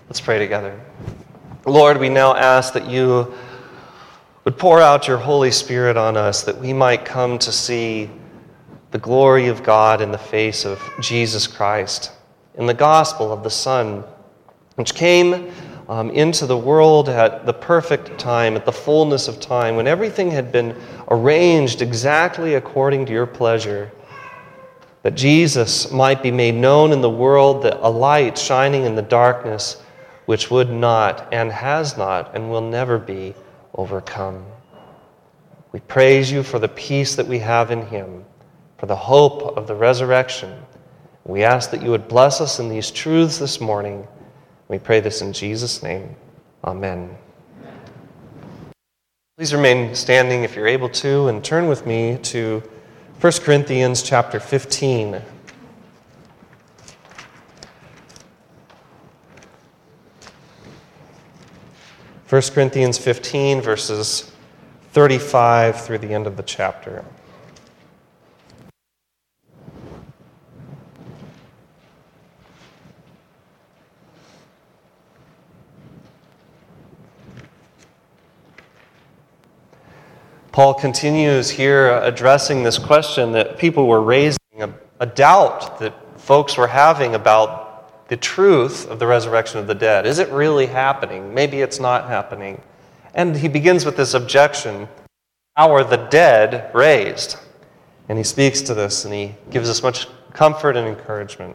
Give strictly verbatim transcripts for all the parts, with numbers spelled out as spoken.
Let's pray together. Lord, we now ask that you would pour out your Holy Spirit on us, that we might come to see the glory of God in the face of Jesus Christ, in the gospel of the Son, which came um, into the world at the perfect time, at the fullness of time, when everything had been arranged exactly according to your pleasure, that Jesus might be made known in the world, that a light shining in the darkness, which would not and has not and will never be overcome. We praise you for the peace that we have in him, for the hope of the resurrection. We ask that you would bless us in these truths this morning. We pray this in Jesus' name. Amen. Please remain standing if you're able to, and turn with me to First Corinthians chapter fifteen. First Corinthians fifteen, verses thirty-five through the end of the chapter. Paul continues here addressing this question that people were raising, a, a doubt that folks were having about the truth of the resurrection of the dead. Is it really happening? Maybe it's not happening. And he begins with this objection: how are the dead raised? And he speaks to this, and he gives us much comfort and encouragement.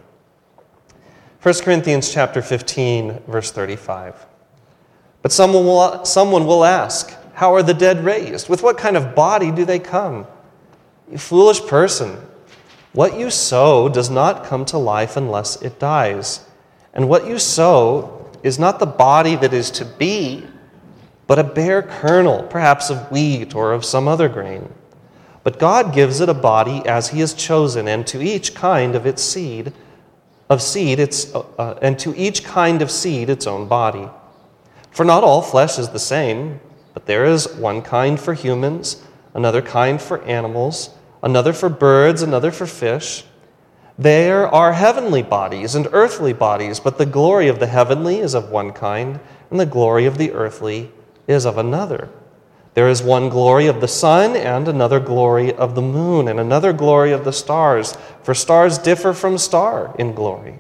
First Corinthians chapter fifteen, verse thirty-five. But someone will, someone will ask, how are the dead raised? With what kind of body do they come? You foolish person, what you sow does not come to life unless it dies. And what you sow is not the body that is to be, but a bare kernel, perhaps of wheat or of some other grain. But God gives it a body as he has chosen, and to each kind of its seed, of seed, its, uh, and to each kind of seed its own body. For not all flesh is the same, but there is one kind for humans, another kind for animals, another for birds, another for fish. There are heavenly bodies and earthly bodies, but the glory of the heavenly is of one kind, and the glory of the earthly is of another. There is one glory of the sun, and another glory of the moon, and another glory of the stars, for stars differ from star in glory.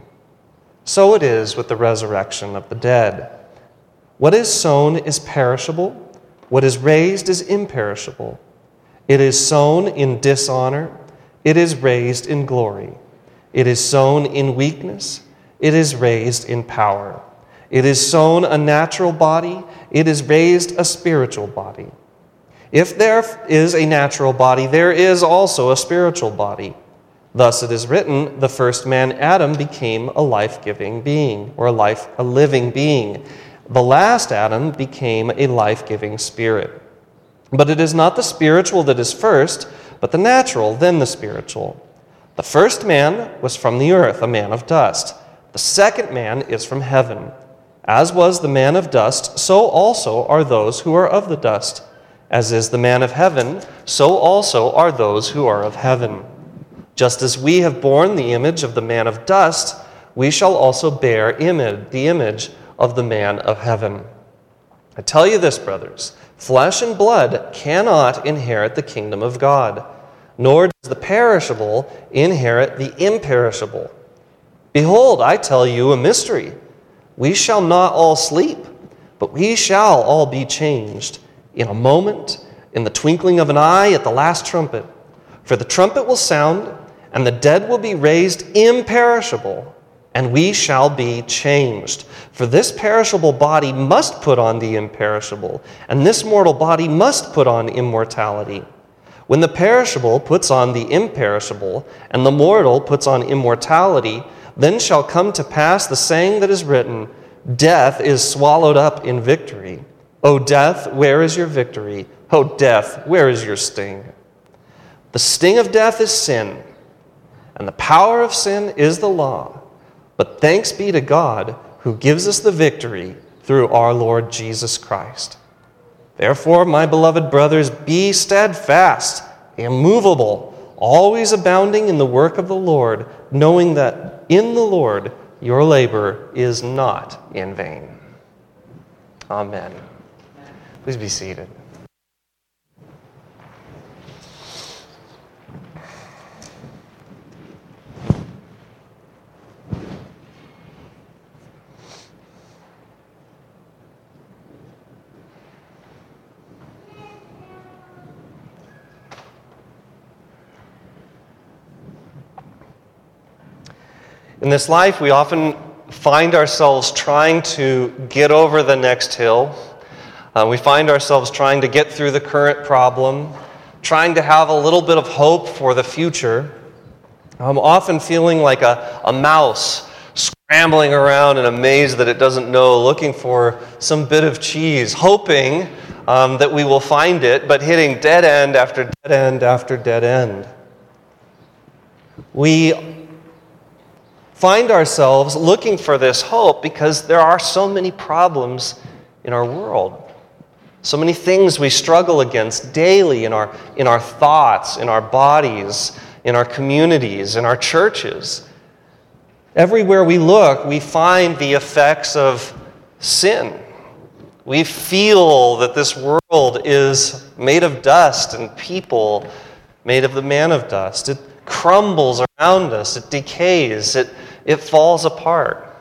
So it is with the resurrection of the dead. What is sown is perishable, what is raised is imperishable. It is sown in dishonor, it is raised in glory. It is sown in weakness, it is raised in power. It is sown a natural body, it is raised a spiritual body. If there is a natural body, there is also a spiritual body. Thus it is written, the first man, Adam, became a life-giving being, or a life, a living being. The last Adam became a life-giving spirit. But it is not the spiritual that is first, but the natural, then the spiritual. The first man was from the earth, a man of dust. The second man is from heaven. As was the man of dust, so also are those who are of the dust. As is the man of heaven, so also are those who are of heaven. Just as we have borne the image of the man of dust, we shall also bear image, the image of the man of heaven. I tell you this, brothers, flesh and blood cannot inherit the kingdom of God, nor does the perishable inherit the imperishable. Behold, I tell you a mystery. We shall not all sleep, but we shall all be changed in a moment, in the twinkling of an eye, at the last trumpet. For the trumpet will sound, and the dead will be raised imperishable, and we shall be changed. For this perishable body must put on the imperishable, and this mortal body must put on immortality. When the perishable puts on the imperishable, and the mortal puts on immortality, then shall come to pass the saying that is written, death is swallowed up in victory. O death, where is your victory? O death, where is your sting? The sting of death is sin, and the power of sin is the law. But thanks be to God who gives us the victory through our Lord Jesus Christ. Therefore, my beloved brothers, be steadfast, immovable, always abounding in the work of the Lord, knowing that in the Lord your labor is not in vain. Amen. Please be seated. In this life, we often find ourselves trying to get over the next hill. Uh, we find ourselves trying to get through the current problem, trying to have a little bit of hope for the future. I'm often feeling like a, a mouse scrambling around in a maze that it doesn't know, looking for some bit of cheese, hoping um, that we will find it, but hitting dead end after dead end after dead end. We find ourselves looking for this hope because there are so many problems in our world. So many things we struggle against daily in our, in our thoughts, in our bodies, in our communities, in our churches. Everywhere we look, we find the effects of sin. We feel that this world is made of dust and people made of the man of dust. It crumbles around us. It decays. It, it falls apart.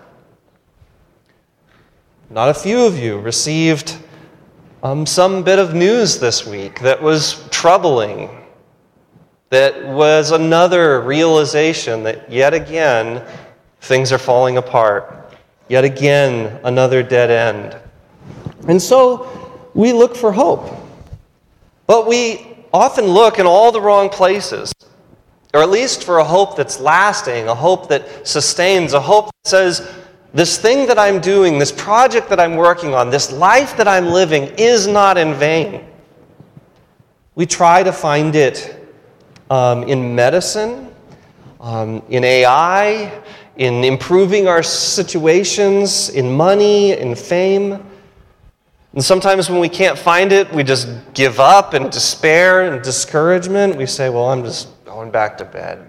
Not a few of you received um, some bit of news this week that was troubling, that was another realization that yet again things are falling apart. Yet again, another dead end. And so we look for hope. But we often look in all the wrong places. Or at least for a hope that's lasting, a hope that sustains, a hope that says, this thing that I'm doing, this project that I'm working on, this life that I'm living is not in vain. We try to find it um, in medicine, um, in A I, in improving our situations, in money, in fame. And sometimes when we can't find it, we just give up in despair and discouragement. We say, well, I'm just going back to bed.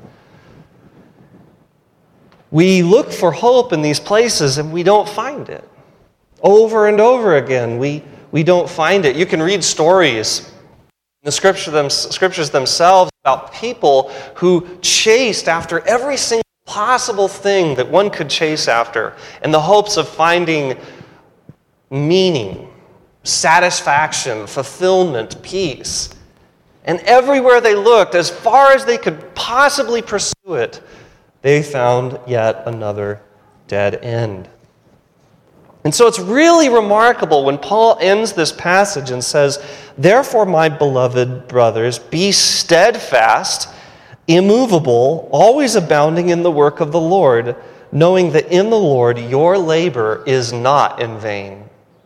We look for hope in these places and we don't find it. Over and over again, we, we don't find it. You can read stories in the scripture them, scriptures themselves about people who chased after every single possible thing that one could chase after in the hopes of finding meaning, satisfaction, fulfillment, peace. And everywhere they looked, as far as they could possibly pursue it, they found yet another dead end. And so it's really remarkable when Paul ends this passage and says, "Therefore, my beloved brothers, be steadfast, immovable, always abounding in the work of the Lord, knowing that in the Lord your labor is not in vain."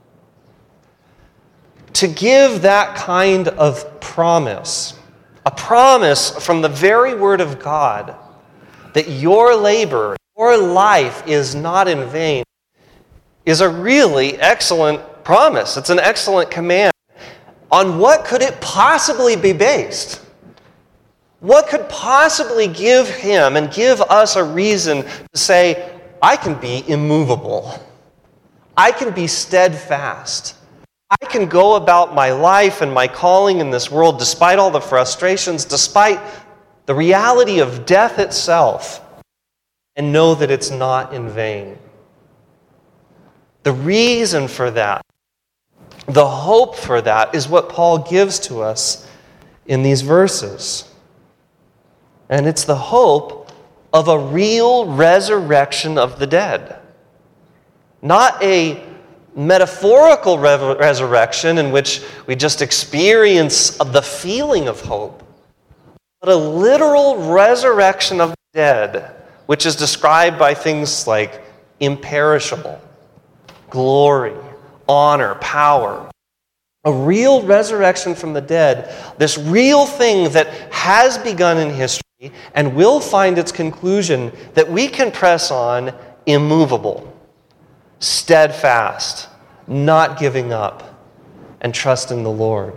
To give that kind of promise, a promise from the very Word of God, that your labor, your life is not in vain, is a really excellent promise. It's an excellent command. On what could it possibly be based? What could possibly give him and give us a reason to say, I can be immovable. I can be steadfast. I can go about my life and my calling in this world despite all the frustrations, despite the reality of death itself, and know that it's not in vain. The reason for that, the hope for that, is what Paul gives to us in these verses. And it's the hope of a real resurrection of the dead. Not a metaphorical re- resurrection in which we just experience the feeling of hope, but a literal resurrection of the dead, which is described by things like imperishable, glory, honor, power. A real resurrection from the dead, this real thing that has begun in history and will find its conclusion, that we can press on immovable, steadfast, not giving up, and trust in the Lord.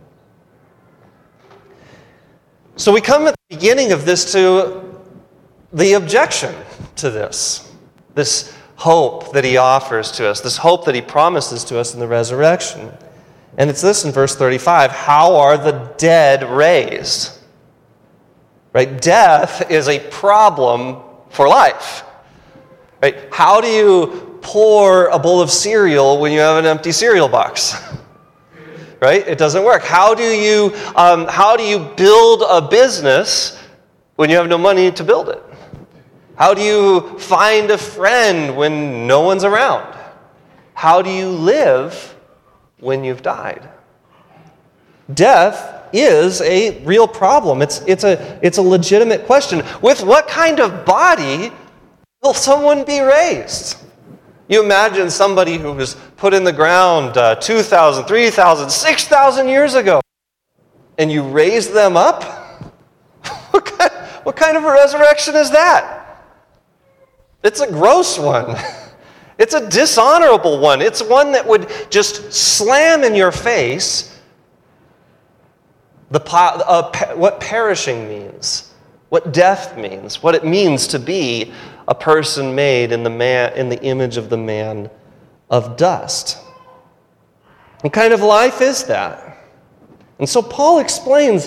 So we come at the beginning of this to the objection to this. this hope that he offers to us, this hope that he promises to us in the resurrection. And it's this in verse thirty-five, how are the dead raised? Right? Death is a problem for life. Right? How do you pour a bowl of cereal when you have an empty cereal box? Right? It doesn't work. How do you um, how do you build a business when you have no money to build it? How do you find a friend when no one's around? How do you live when you've died? Death is a real problem. It's, it's, a, it's a legitimate question. With what kind of body will someone be raised? You imagine somebody who was put in the ground uh, two thousand, three thousand, six thousand years ago, and you raise them up? What kind, what kind of a resurrection is that? It's a gross one. It's a dishonorable one. It's one that would just slam in your face the uh, what perishing means, what death means, what it means to be a person made in the man in the image of the man of dust. What kind of life is that? And so Paul explains,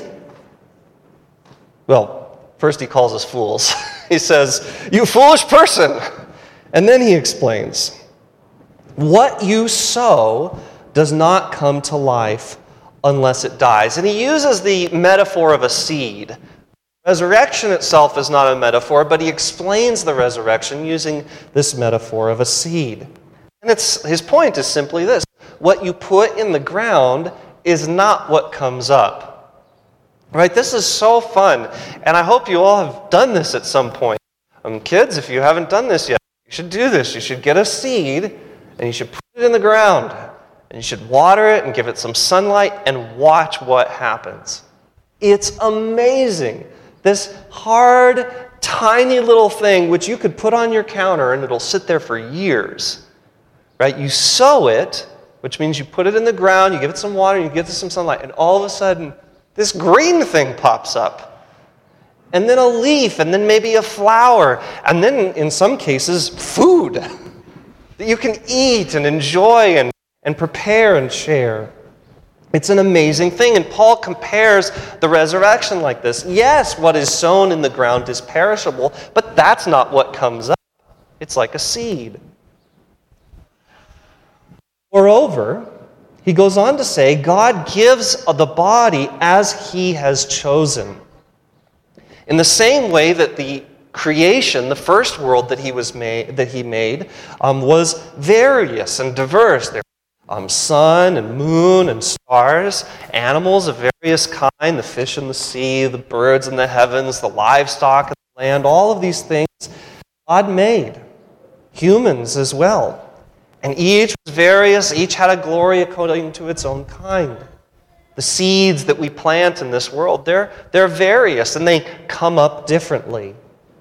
well, first he calls us fools. He says, "You foolish person." And then he explains, what you sow does not come to life unless it dies. And he uses the metaphor of a seed. Resurrection itself is not a metaphor, but he explains the resurrection using this metaphor of a seed. And it's, his point is simply this: what you put in the ground is not what comes up. Right? This is so fun, and I hope you all have done this at some point. Um, kids, if you haven't done this yet, you should do this. You should get a seed, and you should put it in the ground, and you should water it and give it some sunlight and watch what happens. It's amazing. This hard, tiny little thing which you could put on your counter and it'll sit there for years. Right? You sow it, which means you put it in the ground, you give it some water, you give it some sunlight, and all of a sudden, this green thing pops up. And then a leaf, and then maybe a flower, and then, in some cases, food that you can eat and enjoy and, and prepare and share. It's an amazing thing, and Paul compares the resurrection like this. Yes, what is sown in the ground is perishable, but that's not what comes up. It's like a seed. Moreover, he goes on to say, God gives the body as he has chosen. In the same way that the creation, the first world that he was made, that he made, um, was various and diverse. There were um, sun and moon and stars, animals of various kind, the fish in the sea, the birds in the heavens, the livestock in the land, all of these things God made. Humans as well. And each was various, each had a glory according to its own kind. The seeds that we plant in this world, they're, they're various and they come up differently.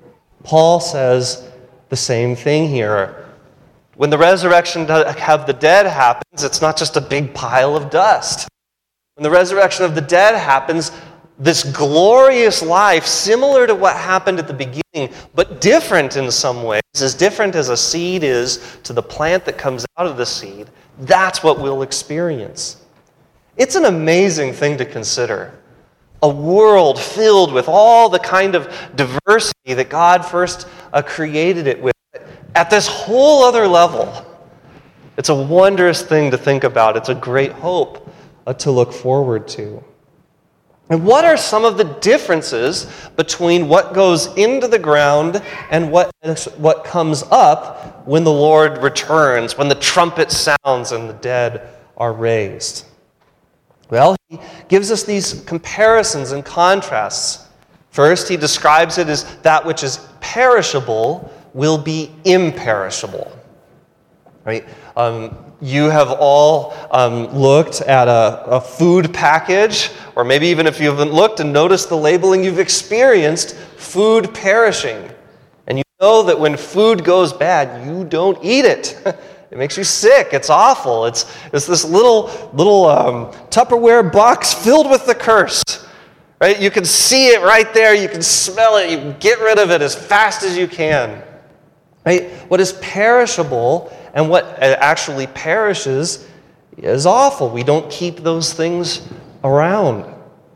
Paul says the same thing here. When the resurrection of the dead happens, it's not just a big pile of dust. When the resurrection of the dead happens, this glorious life, similar to what happened at the beginning, but different in some ways, as different as a seed is to the plant that comes out of the seed, that's what we'll experience. It's an amazing thing to consider. A world filled with all the kind of diversity that God first uh, created it with, at this whole other level. It's a wondrous thing to think about. It's a great hope uh, to look forward to. And what are some of the differences between what goes into the ground and what, what comes up when the Lord returns, when the trumpet sounds and the dead are raised? Well, he gives us these comparisons and contrasts. First, he describes it as that which is perishable will be imperishable. Right? Um, you have all um, looked at a, a food package, or maybe even if you haven't looked and noticed the labeling, you've experienced food perishing. And you know that when food goes bad, you don't eat it. It makes you sick. It's awful. It's, it's this little, little um, Tupperware box filled with the curse. Right? You can see it right there. You can smell it. You can get rid of it as fast as you can. Right? what is perishable and what actually perishes is awful. We don't keep those things around.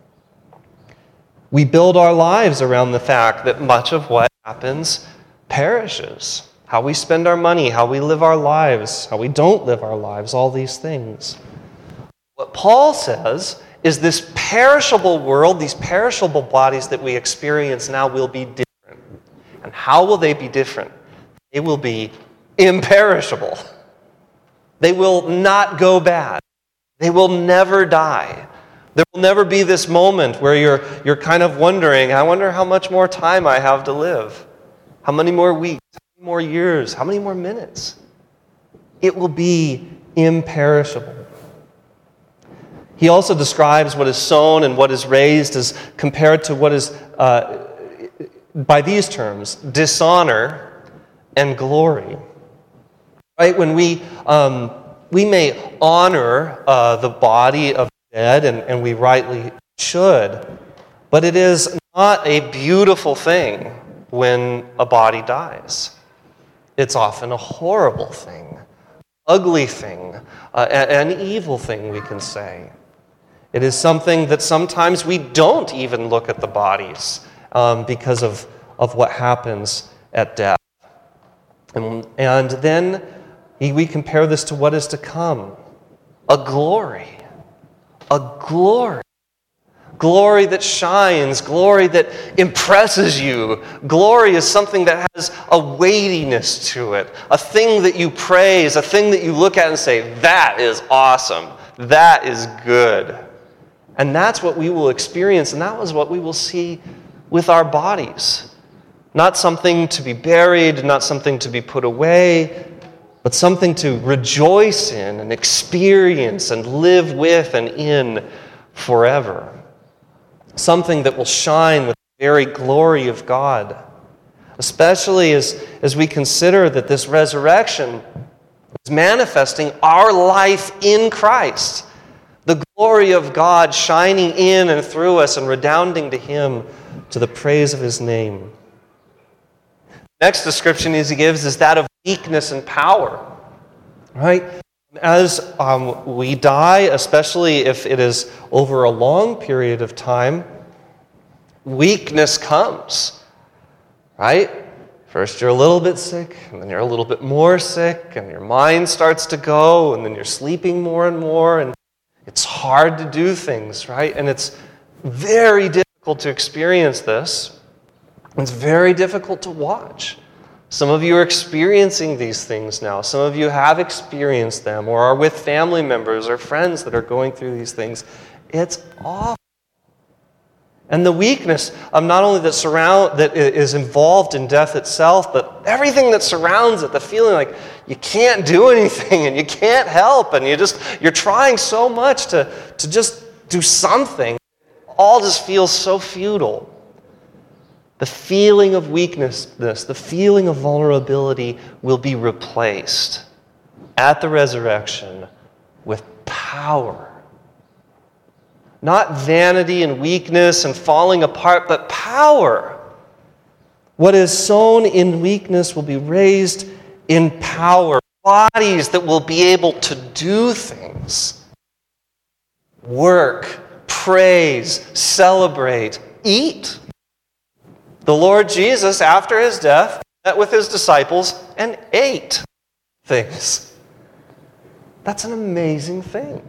We build our lives around the fact that much of what happens perishes. How we spend our money, how we live our lives, how we don't live our lives, all these things. What Paul says is this perishable world, these perishable bodies that we experience now will be different. And how will they be different? They will be imperishable. They will not go bad. They will never die. There will never be this moment where you're, you're kind of wondering, I wonder how much more time I have to live. How many more weeks? How many more years? How many more minutes? It will be imperishable. He also describes what is sown and what is raised as compared to what is, uh, by these terms, dishonor and glory. Right? When we um, we may honor uh, the body of the dead, and, and we rightly should, but it is not a beautiful thing when a body dies. It's often a horrible thing, ugly thing, uh, an evil thing, we can say. It is something that sometimes we don't even look at the bodies um, because of, of what happens at death. And, and then we compare this to what is to come. A glory. A glory. Glory that shines. Glory that impresses you. Glory is something that has a weightiness to it. A thing that you praise. A thing that you look at and say, that is awesome. That is good. And that's what we will experience, and that was what we will see with our bodies. Not something to be buried, not something to be put away, but something to rejoice in and experience and live with and in forever. Something that will shine with the very glory of God. Especially as, as we consider that this resurrection is manifesting our life in Christ. The glory of God shining in and through us and redounding to Him to the praise of His name. Next description he gives is that of weakness and power. Right? As um, we die, especially if it is over a long period of time, weakness comes. Right? First you're a little bit sick, and then you're a little bit more sick, and your mind starts to go, and then you're sleeping more and more, and it's hard to do things, right? And it's very difficult to experience this. It's very difficult to watch. Some of you are experiencing these things now. Some of you have experienced them or are with family members or friends that are going through these things. It's awful. And the weakness of not only that surround that is involved in death itself, but everything that surrounds it, the feeling like you can't do anything and you can't help and you just you're trying so much to, to just do something, all just feels so futile. The feeling of weakness, the feeling of vulnerability will be replaced at the resurrection with power. Not vanity and weakness and falling apart, but power. What is sown in weakness will be raised in power. Bodies that will be able to do things. Work, praise, celebrate, eat. The Lord Jesus, after His death, met with His disciples and ate things. That's an amazing thing.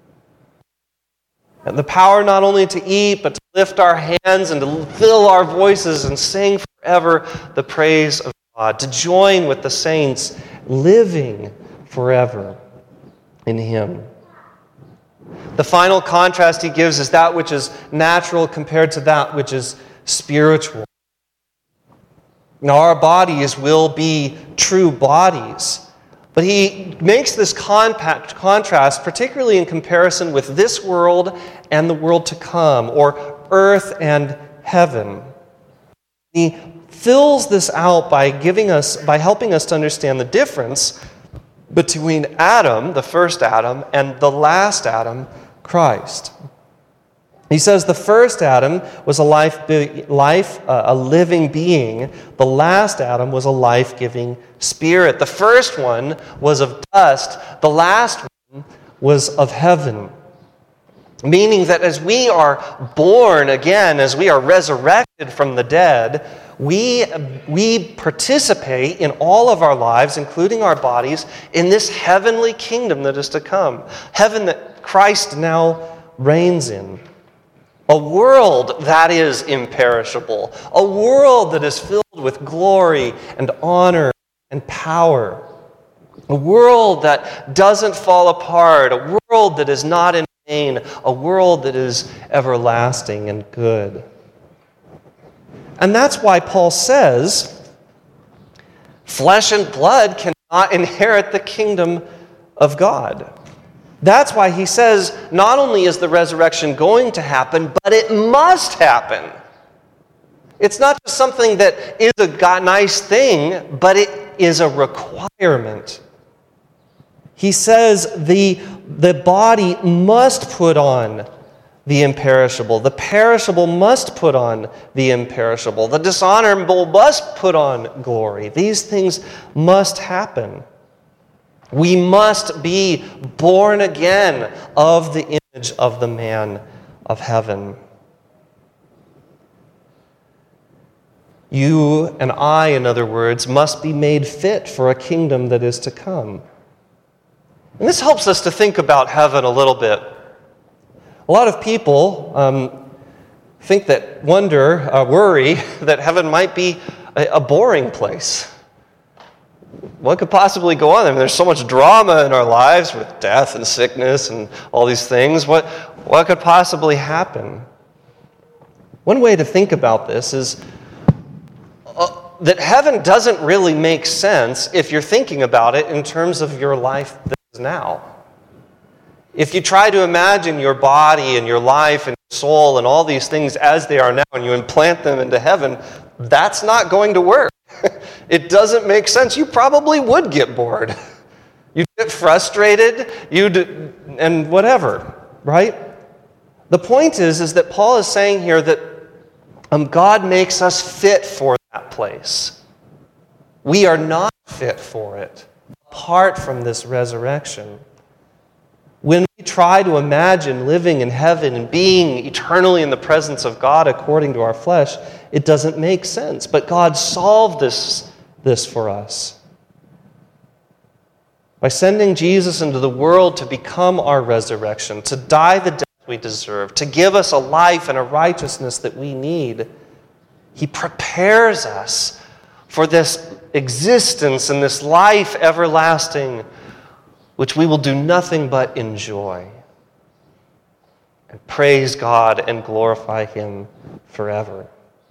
And the power not only to eat, but to lift our hands and to fill our voices and sing forever the praise of God. To join with the saints, living forever in Him. The final contrast he gives is that which is natural compared to that which is spiritual. Now, our bodies will be true bodies. But he makes this compact contrast, particularly in comparison with this world and the world to come, or earth and heaven. He fills this out by giving us, by helping us to understand the difference between Adam, the first Adam, and the last Adam, Christ. He says the first Adam was a life, life uh, a living being. The last Adam was a life-giving spirit. The first one was of dust. The last one was of heaven. Meaning that as we are born again, as we are resurrected from the dead, we, we participate in all of our lives, including our bodies, in this heavenly kingdom that is to come. Heaven that Christ now reigns in. A world that is imperishable. A world that is filled with glory and honor and power. A world that doesn't fall apart. A world that is not in pain. A world that is everlasting and good. And that's why Paul says, flesh and blood cannot inherit the kingdom of God. That's why he says, not only is the resurrection going to happen, but it must happen. It's not just something that is a nice thing, but it is a requirement. He says the, the body must put on the imperishable. The perishable must put on the imperishable. The dishonorable must put on glory. These things must happen. We must be born again of the image of the man of heaven. You and I, in other words, must be made fit for a kingdom that is to come. And this helps us to think about heaven a little bit. A lot of people um, think that, wonder, uh, worry that heaven might be a, a boring place. What could possibly go on there? I mean, there's so much drama in our lives with death and sickness and all these things. What, what could possibly happen? One way to think about this is uh, that heaven doesn't really make sense if you're thinking about it in terms of your life that is now. If you try to imagine your body and your life and your soul and all these things as they are now and you implant them into heaven, that's not going to work. It doesn't make sense. You probably would get bored. You'd get frustrated, you'd, and whatever, right? The point is, is that Paul is saying here that um, God makes us fit for that place. We are not fit for it, apart from this resurrection. When we try to imagine living in heaven and being eternally in the presence of God according to our flesh, it doesn't make sense. But God solved this, this for us. By sending Jesus into the world to become our resurrection, to die the death we deserve, to give us a life and a righteousness that we need, He prepares us for this existence and this life everlasting, which we will do nothing but enjoy and praise God and glorify Him forever.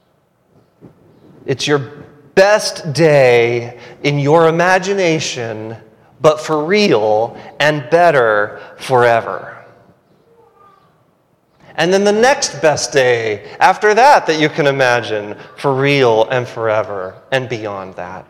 It's your best day in your imagination, but for real and better forever. And then the next best day after that that you can imagine, for real and forever and beyond that.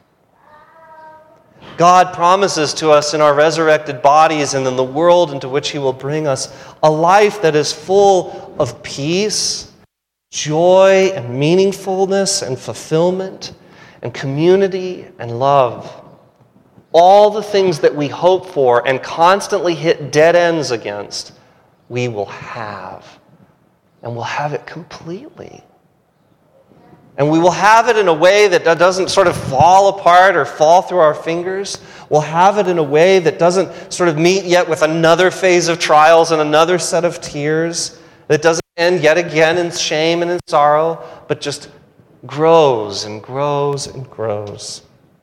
God promises to us in our resurrected bodies and in the world into which He will bring us a life that is full of peace, joy and meaningfulness and fulfillment and community and love. All the things that we hope for and constantly hit dead ends against, we will have. And we'll have it completely. And we will have it in a way that doesn't sort of fall apart or fall through our fingers. We'll have it in a way that doesn't sort of meet yet with another phase of trials and another set of tears. That doesn't end yet again in shame and in sorrow, but just grows and grows and grows.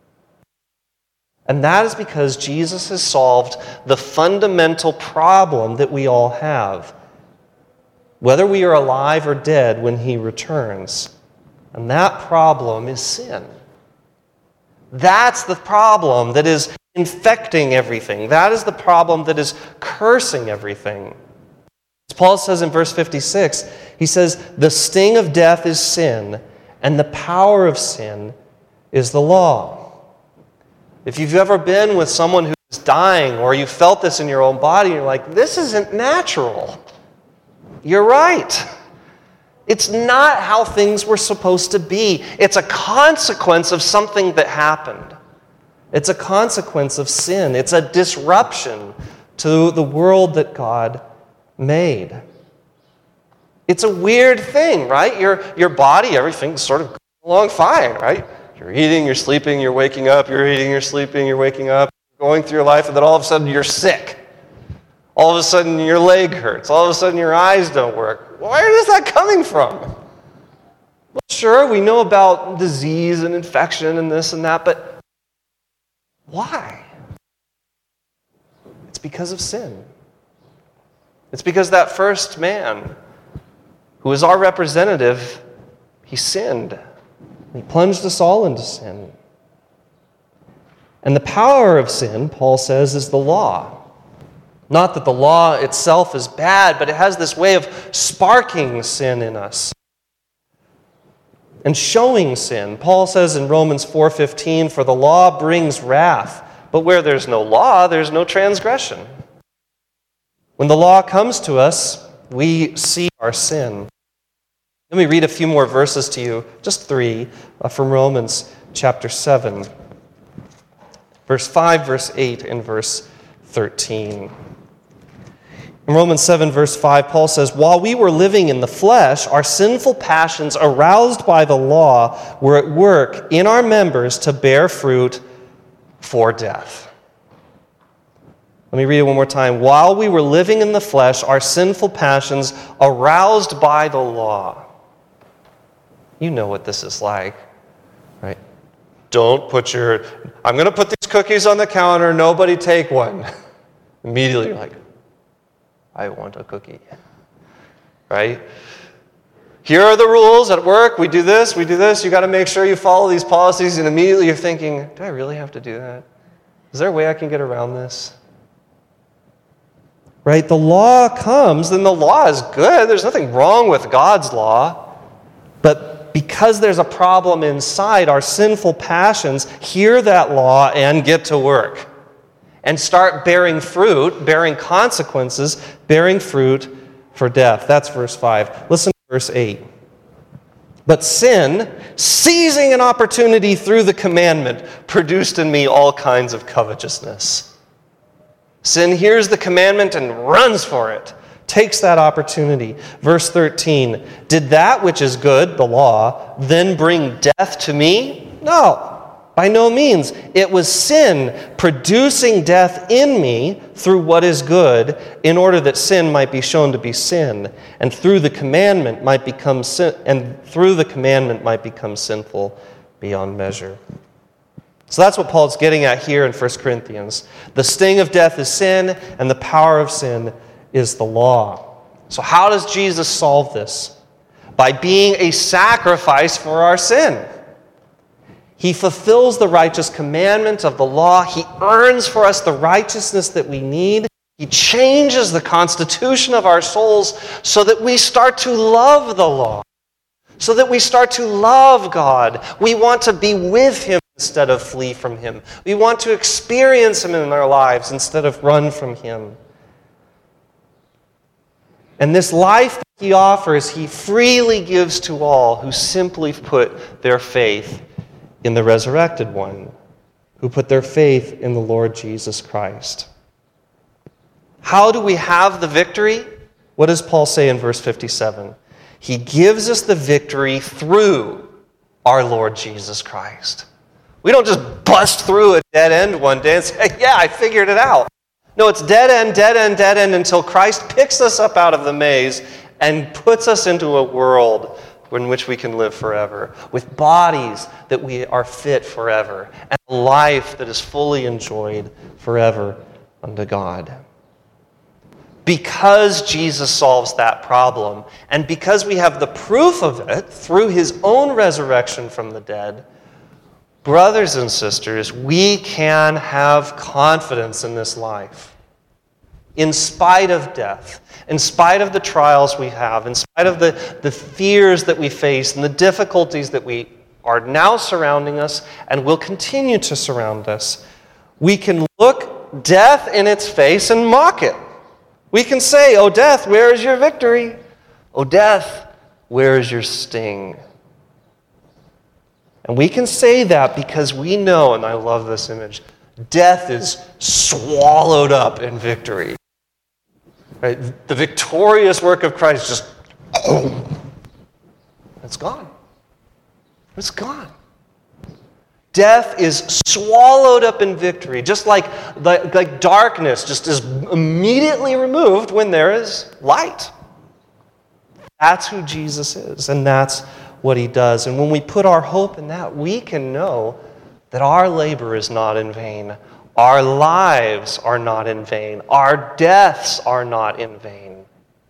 And that is because Jesus has solved the fundamental problem that we all have, whether we are alive or dead when He returns. And that problem is sin. That's the problem that is infecting everything. That is the problem that is cursing everything. As Paul says in verse fifty-six, he says, "The sting of death is sin, and the power of sin is the law." If you've ever been with someone who's dying, or you felt this in your own body, you're like, this isn't natural. You're right. It's not how things were supposed to be. It's a consequence of something that happened. It's a consequence of sin. It's a disruption to the world that God made. It's a weird thing, right? Your, your body, everything's sort of going along fine, right? You're eating, you're sleeping, you're waking up, you're eating, you're sleeping, you're waking up, going through your life, and then all of a sudden you're sick. All of a sudden your leg hurts. All of a sudden your eyes don't work. Where is that coming from? Well, sure, we know about disease and infection and this and that, but why? It's because of sin. It's because that first man, who was our representative, he sinned. He plunged us all into sin. And the power of sin, Paul says, is the law. Not that the law itself is bad, but it has this way of sparking sin in us and showing sin. Paul says in Romans four fifteen, "For the law brings wrath, but where there's no law, there's no transgression." When the law comes to us, we see our sin. Let me read a few more verses to you, just three, uh, from Romans chapter seven. Verse five, verse eight, and verse thirteen. In Romans seven, verse five, Paul says, "While we were living in the flesh, our sinful passions aroused by the law were at work in our members to bear fruit for death." Let me read it one more time. "While we were living in the flesh, our sinful passions aroused by the law." You know what this is like, right? Don't put your, I'm going to put these cookies on the counter, nobody take one. Immediately you're like, I want a cookie, right? Here are the rules at work. We do this, we do this. You got to make sure you follow these policies. And immediately you're thinking, do I really have to do that? Is there a way I can get around this? Right? The law comes, then the law is good. There's nothing wrong with God's law. But because there's a problem inside, our sinful passions hear that law and get to work and start bearing fruit, bearing consequences, bearing fruit for death. That's verse five. Listen to verse eight. "But sin, seizing an opportunity through the commandment, produced in me all kinds of covetousness." Sin hears the commandment and runs for it. Takes that opportunity. Verse thirteen, "Did that which is good, the law, then bring death to me? No, by no means. It was sin producing death in me through what is good, in order that sin might be shown to be sin, and through the commandment might become sin, and through the commandment might become sinful beyond measure." So that's what Paul's getting at here in First Corinthians. The sting of death is sin, and the power of sin is the law. So how does Jesus solve this? By being a sacrifice for our sin. He fulfills the righteous commandment of the law. He earns for us the righteousness that we need. He changes the constitution of our souls so that we start to love the law, so that we start to love God. We want to be with Him instead of flee from Him. We want to experience Him in our lives instead of run from Him. And this life that He offers, He freely gives to all who simply put their faith in the resurrected one, who put their faith in the Lord Jesus Christ. How do we have the victory? What does Paul say in verse fifty-seven? He gives us the victory through our Lord Jesus Christ. We don't just bust through a dead end one day and say, yeah, I figured it out. No, it's dead end, dead end, dead end until Christ picks us up out of the maze and puts us into a world in which we can live forever, with bodies that we are fit forever, and a life that is fully enjoyed forever unto God. Because Jesus solves that problem, and because we have the proof of it through His own resurrection from the dead, brothers and sisters, we can have confidence in this life. In spite of death, in spite of the trials we have, in spite of the, the fears that we face and the difficulties that we are now surrounding us and will continue to surround us, we can look death in its face and mock it. We can say, "Oh, death, where is your victory? O death, where is your sting? And we can say that because we know, and I love this image, death is swallowed up in victory. Right? The victorious work of Christ just, oh, it's gone. It's gone. Death is swallowed up in victory, just like, like, like darkness just is immediately removed when there is light. That's who Jesus is, and that's what he does. And when we put our hope in that, we can know that our labor is not in vain. Our lives are not in vain. Our deaths are not in vain.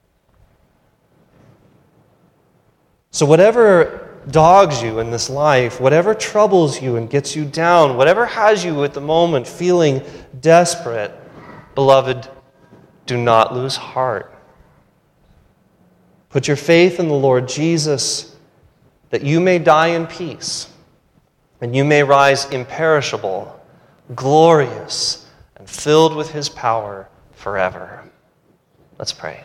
So whatever dogs you in this life, whatever troubles you and gets you down, whatever has you at the moment feeling desperate, beloved, do not lose heart. Put your faith in the Lord Jesus, that you may die in peace, and you may rise imperishable, glorious, and filled with his power forever. Let's pray.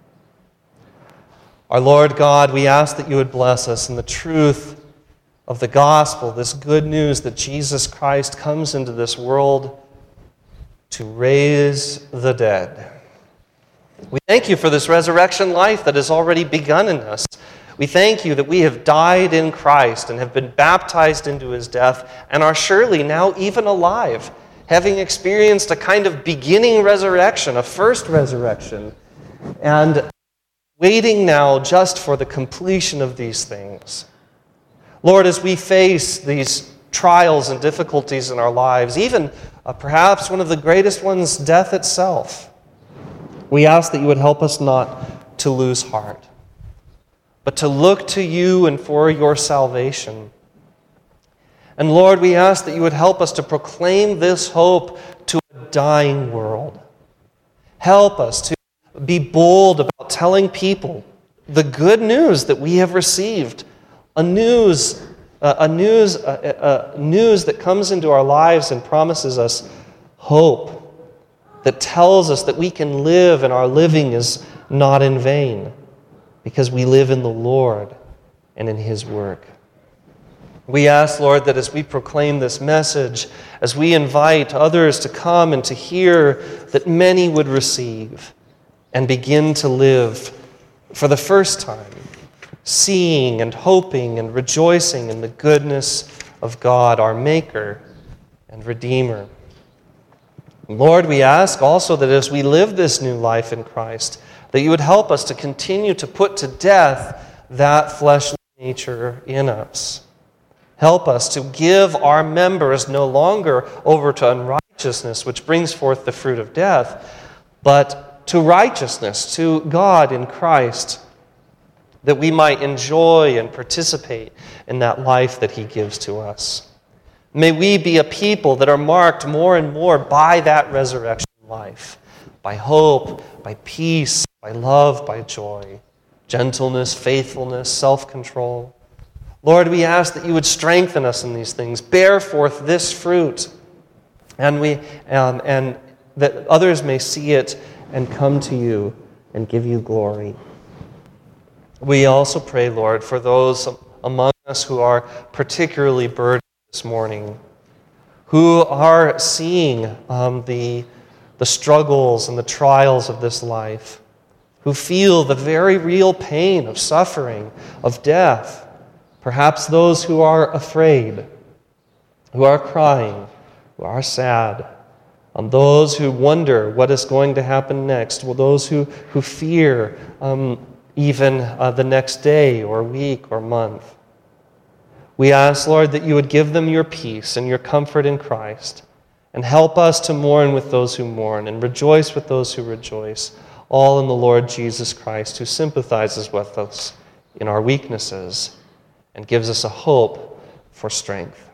Our Lord God, we ask that you would bless us in the truth of the gospel, this good news that Jesus Christ comes into this world to raise the dead. We thank you for this resurrection life that has already begun in us. We thank you that we have died in Christ and have been baptized into his death and are surely now even alive, having experienced a kind of beginning resurrection, a first resurrection, and waiting now just for the completion of these things. Lord, as we face these trials and difficulties in our lives, even uh, perhaps one of the greatest ones, death itself, we ask that you would help us not to lose heart, but to look to you and for your salvation. And Lord, we ask that you would help us to proclaim this hope to a dying world. Help us to be bold about telling people the good news that we have received, a news, uh, a news, uh, uh, news that comes into our lives and promises us hope, that tells us that we can live and our living is not in vain because we live in the Lord and in his work. We ask, Lord, that as we proclaim this message, as we invite others to come and to hear, that many would receive and begin to live for the first time, seeing and hoping and rejoicing in the goodness of God, our Maker and Redeemer. Lord, we ask also that as we live this new life in Christ, that you would help us to continue to put to death that fleshly nature in us. Help us to give our members no longer over to unrighteousness, which brings forth the fruit of death, but to righteousness, to God in Christ, that we might enjoy and participate in that life that he gives to us. May we be a people that are marked more and more by that resurrection life, by hope, by peace, by love, by joy, gentleness, faithfulness, self-control. Lord, we ask that you would strengthen us in these things, bear forth this fruit, and we um, and that others may see it and come to you and give you glory. We also pray, Lord, for those among us who are particularly burdened this morning, who are seeing um, the, the struggles and the trials of this life, who feel the very real pain of suffering, of death, perhaps those who are afraid, who are crying, who are sad, um, those who wonder what is going to happen next, well, those who, who fear um, even uh, the next day or week or month. We ask, Lord, that you would give them your peace and your comfort in Christ, and help us to mourn with those who mourn and rejoice with those who rejoice, all in the Lord Jesus Christ, who sympathizes with us in our weaknesses and gives us a hope for strength.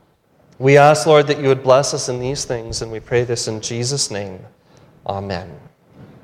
We ask, Lord, that you would bless us in these things, and we pray this in Jesus' name. Amen.